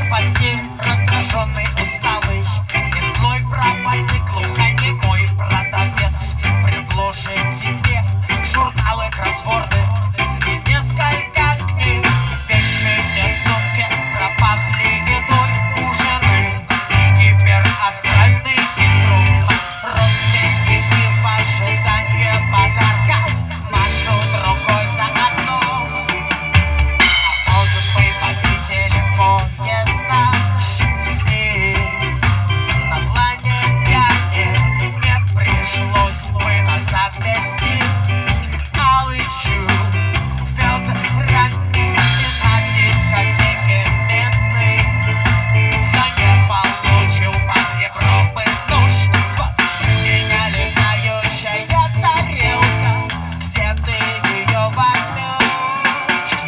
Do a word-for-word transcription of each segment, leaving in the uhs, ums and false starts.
в постель, раздраженный, усталый, и злой проводник, глухонемой продавец предложит тебе журналы, кроссворды и несколько книг. Вещите в сумке, пропахли едой ужины. Гиперастральный синдром, родственники в ожидании подарков машут рукой за окном. А может быть, водители поезд наш, и на планетяне не пришлось бы нас отвезти. Алычу ведрами и на дискотеке местной я не получил под ребро бы нож. Вот меня летающая тарелка, где ты ее возьмешь?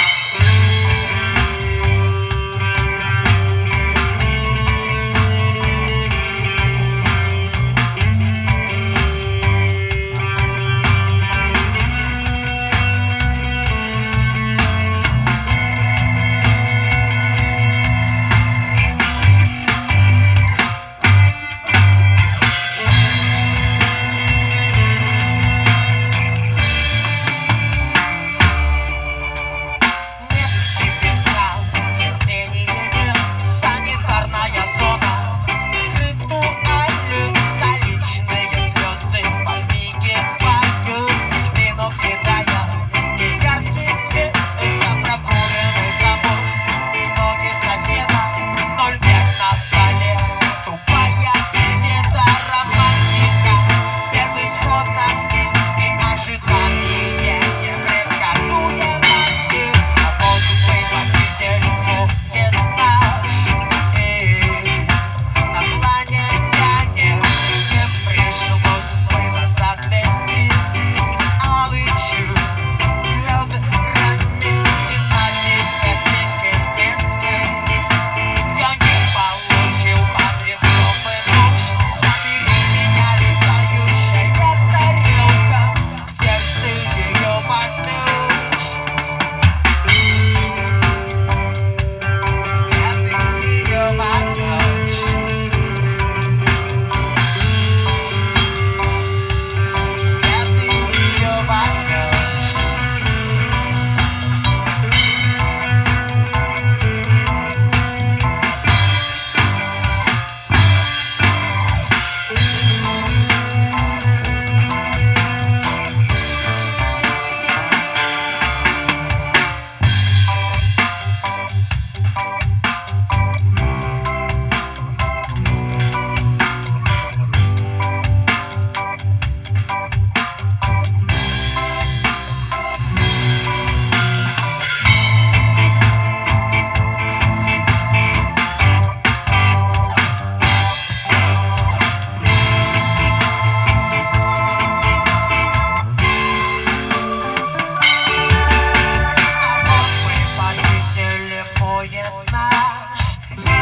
Поезд наш,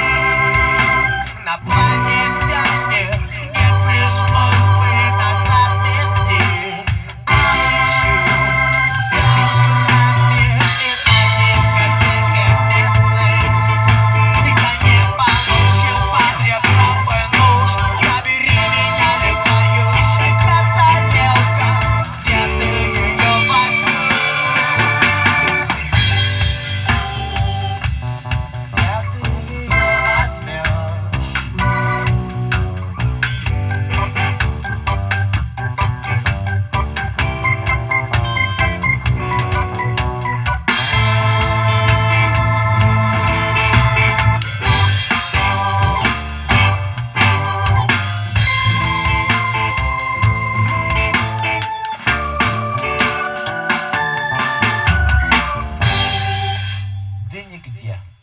и на планетяне не пришлось бы нас отвезти. Алычу ведрами и на дискотеке местной я не получил под ребро бы нож. Забери меня, летающая тарелка, где ты ее возьмешь? Да нигде.